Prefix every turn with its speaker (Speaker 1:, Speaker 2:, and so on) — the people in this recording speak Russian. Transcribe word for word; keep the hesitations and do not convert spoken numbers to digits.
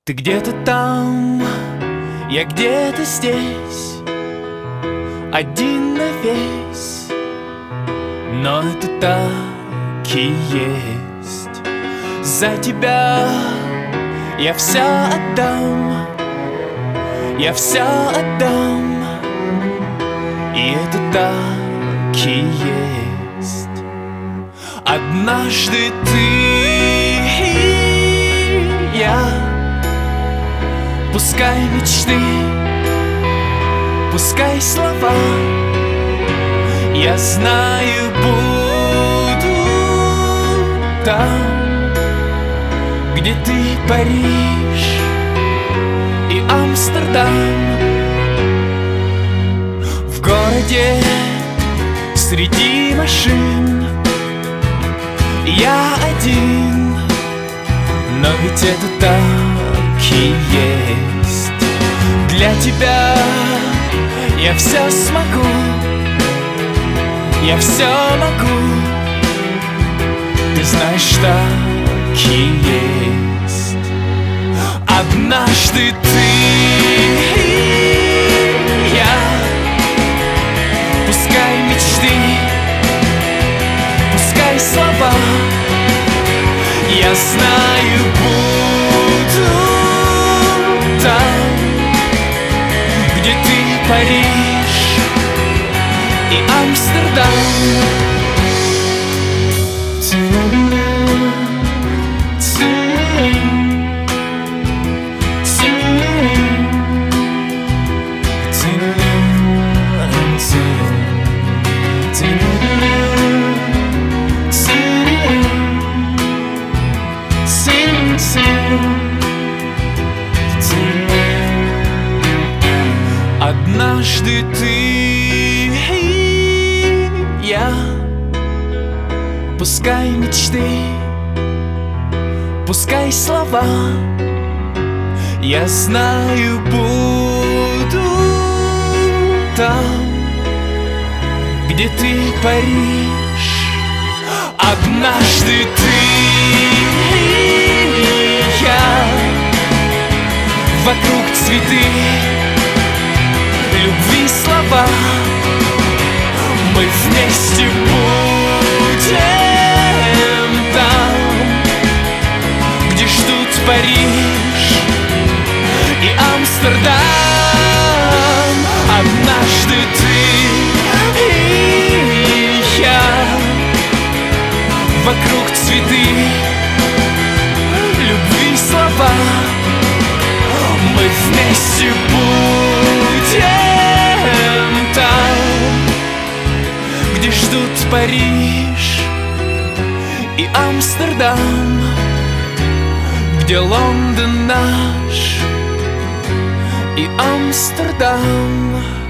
Speaker 1: Ты где-то там, я где-то здесь, один на весь, но это так и есть. За тебя я все отдам, я все отдам, и это так и есть. Однажды ты и я, пускай мечты, пускай слова, я знаю, буду там, где ты, Париж и Амстердам. В городе среди машин я один, но ведь это так и есть. Для тебя я все смогу, я все могу. Ты знаешь, так и есть. Однажды ты и я, пускай мечты, пускай слова, я знаю, буду там, где ты, Париж и Амстердам. Однажды ты и я, пускай мечты, пускай слова, я знаю, буду там, где ты, Париж. Однажды ты и я, вокруг цветы, любви слова, мы вместе будем там, где ждут Париж и Амстердам. Однажды ты и я, вокруг цветы, любви слова, мы вместе будем там, где ждут Париж и Амстердам, где Лондон наш и Амстердам.